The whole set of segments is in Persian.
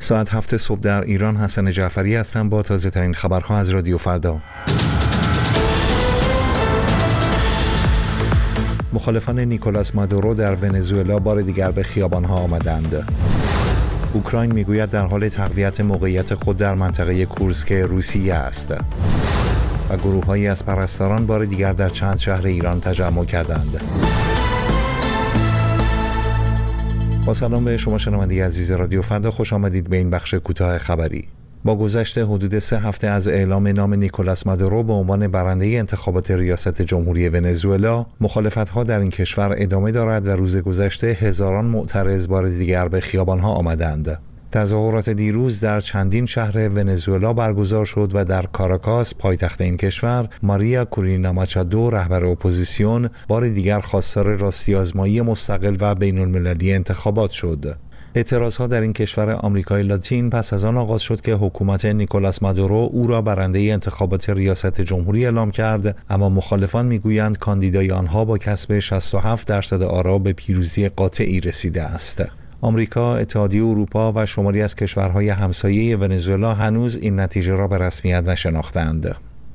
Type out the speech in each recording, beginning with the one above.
ساعت 7 صبح در ایران. حسن جعفری هستم با تازه ترین خبرها از رادیو فردا. مخالفان نیکولاس مادورو در ونزوئلا بار دیگر به خیابان‌ها آمدند. اوکراین میگوید در حال تقویت موقعیت خود در منطقه کورسک روسیه است. و گروه‌هایی از پرستاران بار دیگر در چند شهر ایران تجمع کردند. با سلام به شما شنونده عزیز رادیو فردا، خوش آمدید به این بخش کوتاه خبری. با گذشت حدود 3 هفته از اعلام نام نیکولاس مادورو به عنوان برنده انتخابات ریاست جمهوری ونزوئلا، مخالفت‌ها در این کشور ادامه دارد و روز گذشته هزاران معترض بار دیگر به خیابان‌ها آمدند. تظاهرات دیروز در چندین شهر ونزوئلا برگزار شد و در کاراکاس، پایتخت این کشور، ماریا کورینا ماچادو، رهبر اپوزیسیون، بار دیگر خواستار راستی‌آزمایی مستقل و بین‌المللی انتخابات شد. اعتراضها در این کشور آمریکای لاتین پس از آن آغاز شد که حکومت نیکولاس مادورو او را برنده انتخابات ریاست جمهوری اعلام کرد، اما مخالفان میگویند کاندیدای آنها با کسب 67% آرا به پیروزی قاطعی رسیده است. آمریکا، اتحادیه اروپا و شماری از کشورهای همسایه ونزوئلا هنوز این نتیجه را به رسمیت نشناختند.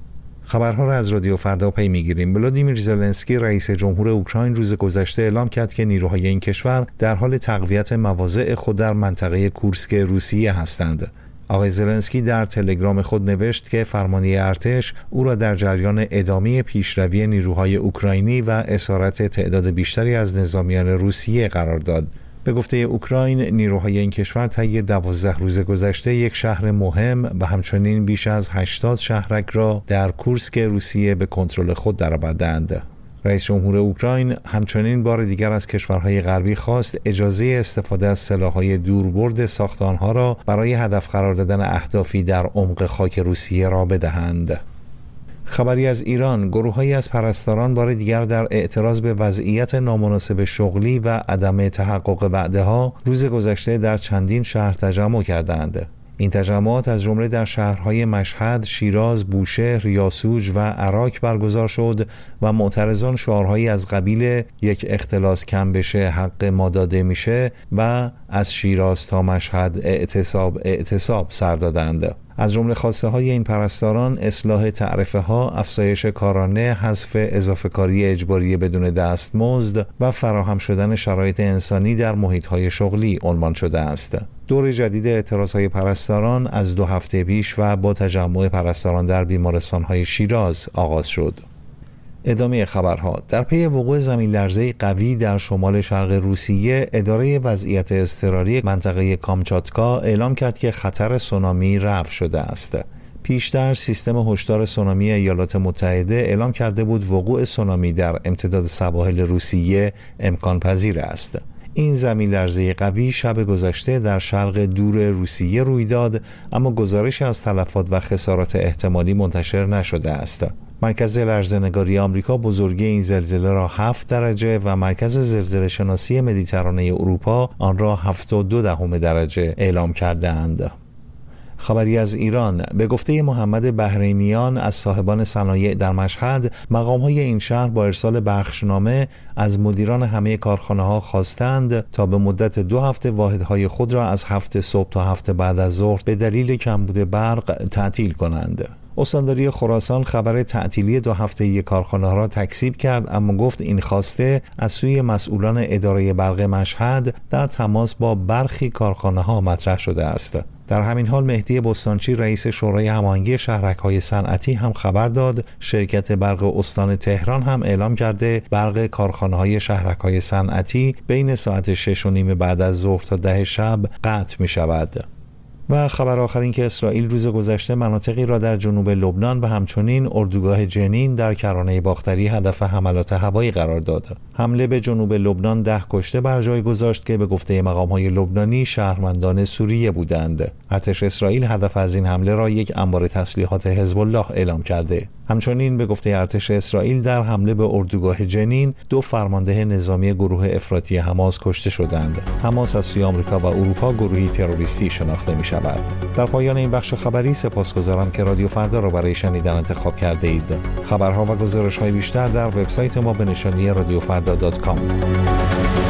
خبرها را از رادیو فردا پی میگیریم. ولادیمیر زلنسکی رئیس جمهور اوکراین روز گذشته اعلام کرد که نیروهای این کشور در حال تقویت مواضع خود در منطقه کورسک روسیه هستند. آقای زلنسکی در تلگرام خود نوشت که فرمانده ارتش او را در جریان ادامه پیشروی نیروهای اوکراینی و اسارت تعداد بیشتری از نظامیان روسیه قرار داد. به گفته اوکراین، نیروهای این کشور طی 12 روز گذشته یک شهر مهم و همچنین بیش از 80 شهرک را در کورسک روسیه به کنترل خود درآوردند. رئیس جمهور اوکراین همچنین بار دیگر از کشورهای غربی خواست اجازه استفاده از سلاح‌های دوربرد ساخت آنها را برای هدف قرار دادن اهدافی در عمق خاک روسیه را بدهند. خبری از ایران، گروه‌هایی از پرستاران بار دیگر در اعتراض به وضعیت نامناسب شغلی و عدم تحقق وعده‌ها روز گذشته در چندین شهر تجمع کردند. این تجمعات از جمله در شهرهای مشهد، شیراز، بوشهر، یاسوج و عراق برگزار شد و معترضان شعارهایی از قبیل یک اختلاس کم بشه حق ما داده میشه و از شیراز تا مشهد اعتصاب سر دادند. از جمله خواسته های این پرستاران اصلاح تعرفه ها، افزایش کارانه، حذف اضافه کاری اجباری بدون دستمزد و فراهم شدن شرایط انسانی در محیط های شغلی عنوان شده است. دور جدید اعتراض های پرستاران از 2 هفته پیش و با تجمع پرستاران در بیمارستان های شیراز آغاز شد. ادامه خبرها. در پی وقوع زمین لرزه قوی در شمال شرق روسیه، اداره وضعیت اضطراری منطقه کامچاتکا اعلام کرد که خطر سونامی رفع شده است. پیشتر سیستم هشدار سونامی ایالات متحده اعلام کرده بود وقوع سونامی در امتداد سواحل روسیه امکان پذیر است. این زمین لرزه قوی شب گذشته در شرق دور روسیه روی داد، اما گزارشی از تلفات و خسارات احتمالی منتشر نشده است. مرکز لرزه‌نگاری آمریکا بزرگی این زلزله را 7 درجه و مرکز زلزله شناسی مدیترانه اروپا آن را 7.2 درجه اعلام کرده‌اند. خبری از ایران، به گفته محمد بحرینیان از صاحبان صنایع در مشهد، مقام‌های این شهر با ارسال بخشنامه از مدیران همه کارخانه‌ها خواستند تا به مدت 2 هفته واحدهای خود را از 7 صبح تا 7 بعد از ظهر به دلیل کمبود برق تعطیل کنند. استانداری خراسان خبر تعطیلی 2 هفته‌ای کارخانه‌ها را تکذیب کرد، اما گفت این خواسته از سوی مسئولان اداره برق مشهد در تماس با برخی کارخانه‌ها مطرح شده است. در همین حال مهدی بستانچی رئیس شورای هماهنگی شهرک‌های صنعتی هم خبر داد شرکت برق استان تهران هم اعلام کرده برق کارخانه‌های شهرک‌های صنعتی بین ساعت 6:30 بعد از ظهر تا 10 شب قطع می‌شود. و خبر آخر این که اسرائیل روز گذشته مناطقی را در جنوب لبنان و همچنین اردوگاه جنین در کرانه باختری هدف حملات هوایی قرار داد. حمله به جنوب لبنان 10 کشته بر جای گذاشت که به گفته مقام‌های لبنانی شهروندان سوریه بودند. ارتش اسرائیل هدف از این حمله را یک انبار تسلیحات حزب الله اعلام کرده. همچنین به گفته ارتش اسرائیل در حمله به اردوگاه جنین 2 فرمانده نظامی گروه افراطی حماس کشته شدند. حماس از سوی آمریکا و اروپا گروهی تروریستی شناخته می شود. در پایان این بخش خبری سپاسگزارم که رادیو فردا را برای شنیدن انتخاب کرده اید. خبرها و گزارش‌های بیشتر در وبسایت ما به نشانی radiofrda.com.